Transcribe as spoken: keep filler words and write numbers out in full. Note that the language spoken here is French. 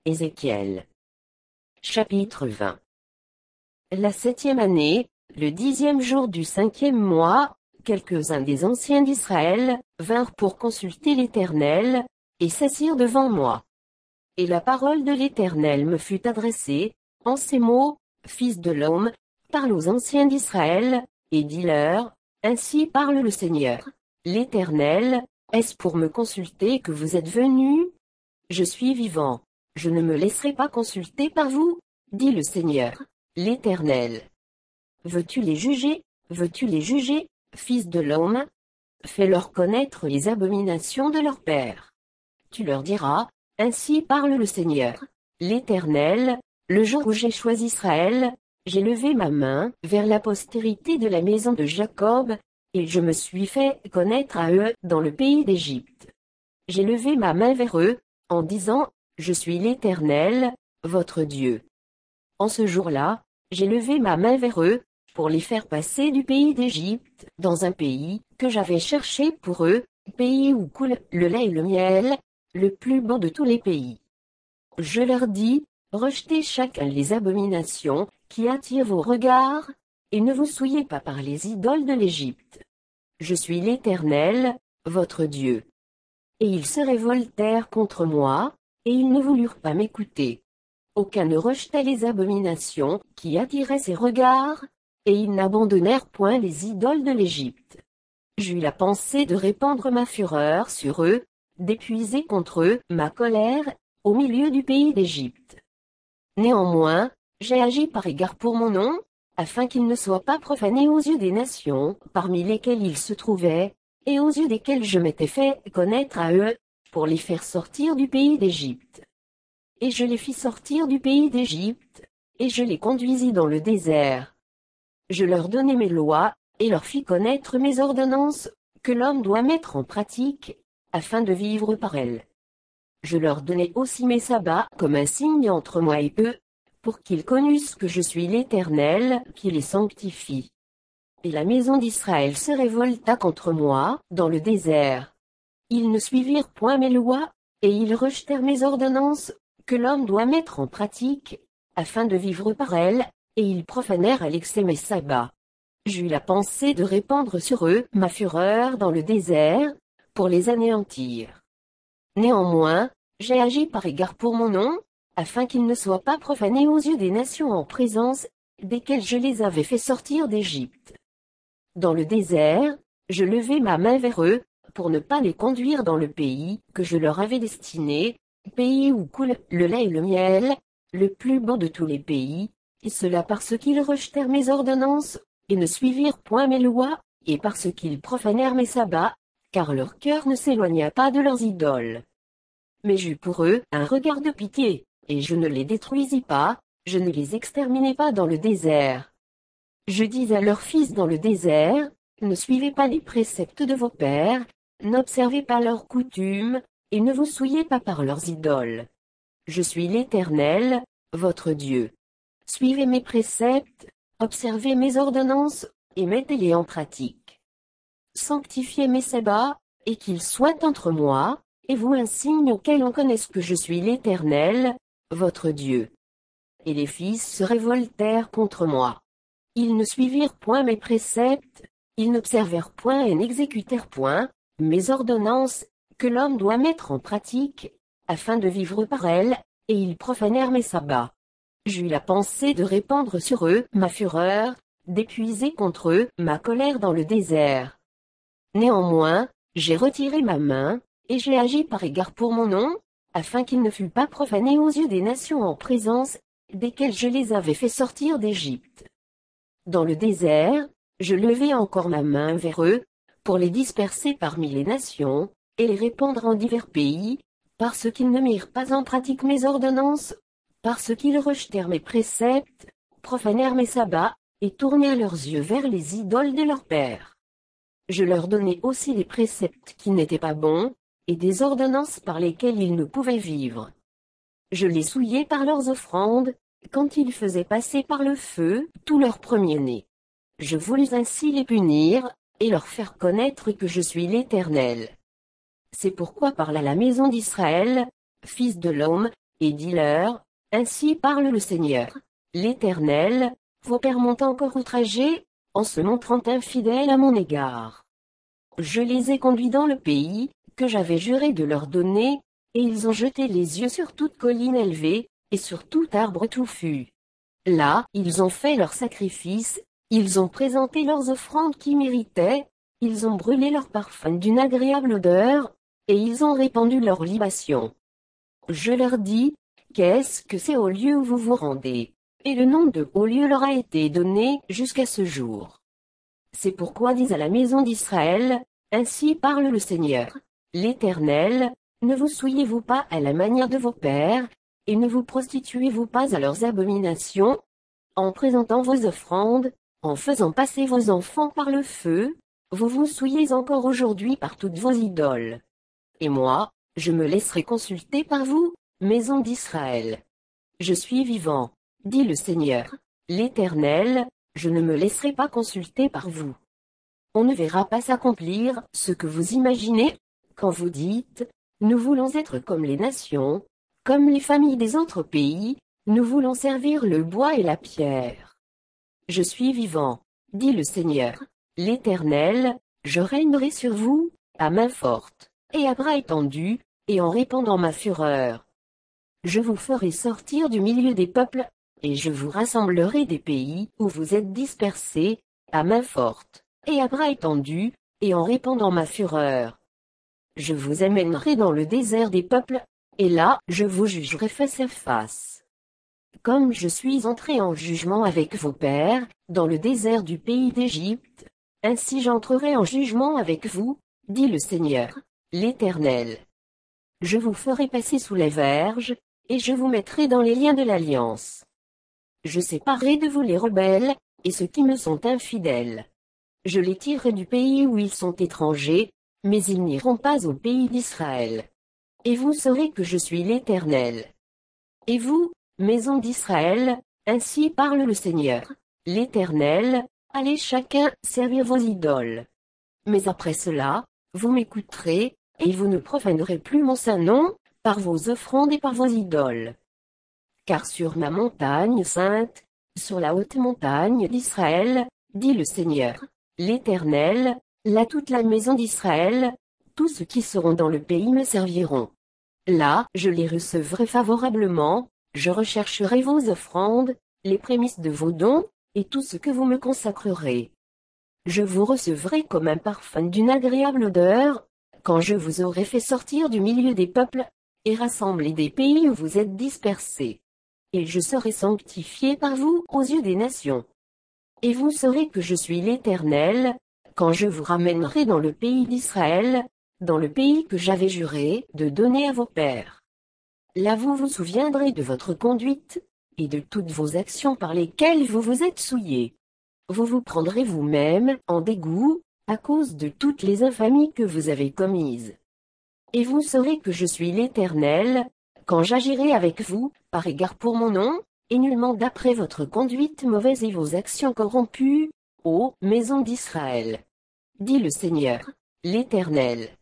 Ézéchiel. Chapitre vingt. La septième année, le dixième jour du cinquième mois, quelques-uns des anciens d'Israël vinrent pour consulter l'Éternel, et s'assirent devant moi. Et la parole de l'Éternel me fut adressée, en ces mots: Fils de l'homme, parle aux anciens d'Israël, et dis-leur: Ainsi parle le Seigneur, l'Éternel, est-ce pour me consulter que vous êtes venus? Je suis vivant, je ne me laisserai pas consulter par vous, dit le Seigneur, l'Éternel. Veux-tu les juger, veux-tu les juger, fils de l'homme? Fais-leur connaître les abominations de leur père. Tu leur diras: Ainsi parle le Seigneur, l'Éternel, le jour où j'ai choisi Israël, j'ai levé ma main vers la postérité de la maison de Jacob, et je me suis fait connaître à eux dans le pays d'Égypte. J'ai levé ma main vers eux, en disant: Je suis l'Éternel, votre Dieu. En ce jour-là, j'ai levé ma main vers eux, pour les faire passer du pays d'Égypte, dans un pays que j'avais cherché pour eux, pays où coule le lait et le miel, le plus beau de tous les pays. Je leur dis: Rejetez chacun les abominations qui attirent vos regards, et ne vous souillez pas par les idoles de l'Égypte. Je suis l'Éternel, votre Dieu. Et ils se révoltèrent contre moi, et ils ne voulurent pas m'écouter. Aucun ne rejeta les abominations qui attiraient ses regards, et ils n'abandonnèrent point les idoles de l'Égypte. J'eus la pensée de répandre ma fureur sur eux, d'épuiser contre eux ma colère, au milieu du pays d'Égypte. Néanmoins, j'ai agi par égard pour mon nom, afin qu'il ne soit pas profané aux yeux des nations, parmi lesquelles ils se trouvaient, et aux yeux desquels je m'étais fait connaître à eux, pour les faire sortir du pays d'Égypte. Et je les fis sortir du pays d'Égypte, et je les conduisis dans le désert. Je leur donnai mes lois, et leur fis connaître mes ordonnances, que l'homme doit mettre en pratique, afin de vivre par elles. Je leur donnai aussi mes sabbats comme un signe entre moi et eux, pour qu'ils connussent que je suis l'Éternel, qui les sanctifie. Et la maison d'Israël se révolta contre moi, dans le désert. Ils ne suivirent point mes lois, et ils rejetèrent mes ordonnances, que l'homme doit mettre en pratique, afin de vivre par elles, et ils profanèrent à l'excès mes sabbats. J'eus la pensée de répandre sur eux ma fureur dans le désert, pour les anéantir. Néanmoins, j'ai agi par égard pour mon nom, afin qu'ils ne soient pas profanés aux yeux des nations en présence, desquelles je les avais fait sortir d'Égypte. Dans le désert, je levai ma main vers eux, pour ne pas les conduire dans le pays que je leur avais destiné, pays où coule le lait et le miel, le plus beau de tous les pays, et cela parce qu'ils rejetèrent mes ordonnances, et ne suivirent point mes lois, et parce qu'ils profanèrent mes sabbats, car leur cœur ne s'éloigna pas de leurs idoles. Mais j'eus pour eux un regard de pitié, et je ne les détruisis pas, je ne les exterminai pas dans le désert. Je dis à leurs fils dans le désert: Ne suivez pas les préceptes de vos pères, n'observez pas leurs coutumes, et ne vous souillez pas par leurs idoles. Je suis l'Éternel, votre Dieu. Suivez mes préceptes, observez mes ordonnances, et mettez-les en pratique. Sanctifiez mes sabbats, et qu'ils soient entre moi, et vous un signe auquel on connaisse que je suis l'Éternel, votre Dieu. Et les fils se révoltèrent contre moi. Ils ne suivirent point mes préceptes, ils n'observèrent point et n'exécutèrent point mes ordonnances, que l'homme doit mettre en pratique, afin de vivre par elles, et ils profanèrent mes sabbats. J'eus la pensée de répandre sur eux ma fureur, d'épuiser contre eux ma colère dans le désert. Néanmoins, j'ai retiré ma main, et j'ai agi par égard pour mon nom, afin qu'il ne fût pas profané aux yeux des nations en présence, desquelles je les avais fait sortir d'Égypte. Dans le désert, je levai encore ma main vers eux, pour les disperser parmi les nations, et les répandre en divers pays, parce qu'ils ne mirent pas en pratique mes ordonnances, parce qu'ils rejetèrent mes préceptes, profanèrent mes sabbats, et tournèrent leurs yeux vers les idoles de leurs pères. Je leur donnai aussi des préceptes qui n'étaient pas bons, et des ordonnances par lesquelles ils ne pouvaient vivre. Je les souillai par leurs offrandes, quand ils faisaient passer par le feu tout leur premier-né. Je voulus ainsi les punir, et leur faire connaître que je suis l'Éternel. C'est pourquoi parle à la maison d'Israël: Fils de l'homme, et dis-leur, ainsi parle le Seigneur, l'Éternel, vos pères m'ont encore outragé, en se montrant infidèles à mon égard. Je les ai conduits dans le pays, que j'avais juré de leur donner, et ils ont jeté les yeux sur toute colline élevée, et sur tout arbre touffu. Là, ils ont fait leurs sacrifices, ils ont présenté leurs offrandes qui méritaient, ils ont brûlé leur parfum d'une agréable odeur, et ils ont répandu leurs libations. Je leur dis, qu'est-ce que c'est au lieu où vous vous rendez? Et le nom de haut lieu leur a été donné jusqu'à ce jour. C'est pourquoi dis à la maison d'Israël, ainsi parle le Seigneur, l'Éternel, ne vous souillez-vous pas à la manière de vos pères, et ne vous prostituez-vous pas à leurs abominations, en présentant vos offrandes, en faisant passer vos enfants par le feu, vous vous souillez encore aujourd'hui par toutes vos idoles. Et moi, je me laisserai consulter par vous, maison d'Israël. Je suis vivant, dit le Seigneur, l'Éternel, je ne me laisserai pas consulter par vous. On ne verra pas s'accomplir ce que vous imaginez, quand vous dites, nous voulons être comme les nations, comme les familles des autres pays, nous voulons servir le bois et la pierre. Je suis vivant, dit le Seigneur, l'Éternel, je régnerai sur vous, à main forte, et à bras étendus, et en répandant ma fureur. Je vous ferai sortir du milieu des peuples, et je vous rassemblerai des pays où vous êtes dispersés, à main forte, et à bras étendus, et en répandant ma fureur. Je vous amènerai dans le désert des peuples, et là je vous jugerai face à face. Comme je suis entré en jugement avec vos pères, dans le désert du pays d'Égypte, ainsi j'entrerai en jugement avec vous, dit le Seigneur, l'Éternel. Je vous ferai passer sous les verges, et je vous mettrai dans les liens de l'alliance. Je séparerai de vous les rebelles, et ceux qui me sont infidèles. Je les tirerai du pays où ils sont étrangers, mais ils n'iront pas au pays d'Israël. Et vous saurez que je suis l'Éternel. Et vous, maison d'Israël, ainsi parle le Seigneur, l'Éternel, allez chacun servir vos idoles. Mais après cela, vous m'écouterez, et vous ne profanerez plus mon saint nom, par vos offrandes et par vos idoles. Car sur ma montagne sainte, sur la haute montagne d'Israël, dit le Seigneur, l'Éternel, là toute la maison d'Israël, tous ceux qui seront dans le pays me serviront. Là, je les recevrai favorablement, je rechercherai vos offrandes, les prémices de vos dons, et tout ce que vous me consacrerez. Je vous recevrai comme un parfum d'une agréable odeur, quand je vous aurai fait sortir du milieu des peuples, et rassembler des pays où vous êtes dispersés. Et je serai sanctifié par vous aux yeux des nations. Et vous saurez que je suis l'Éternel, quand je vous ramènerai dans le pays d'Israël, dans le pays que j'avais juré de donner à vos pères. Là vous vous souviendrez de votre conduite, et de toutes vos actions par lesquelles vous vous êtes souillés. Vous vous prendrez vous-même en dégoût, à cause de toutes les infamies que vous avez commises. Et vous saurez que je suis l'Éternel, quand j'agirai avec vous, par égard pour mon nom, et nullement d'après votre conduite mauvaise et vos actions corrompues, ô maison d'Israël. Dit le Seigneur, l'Éternel.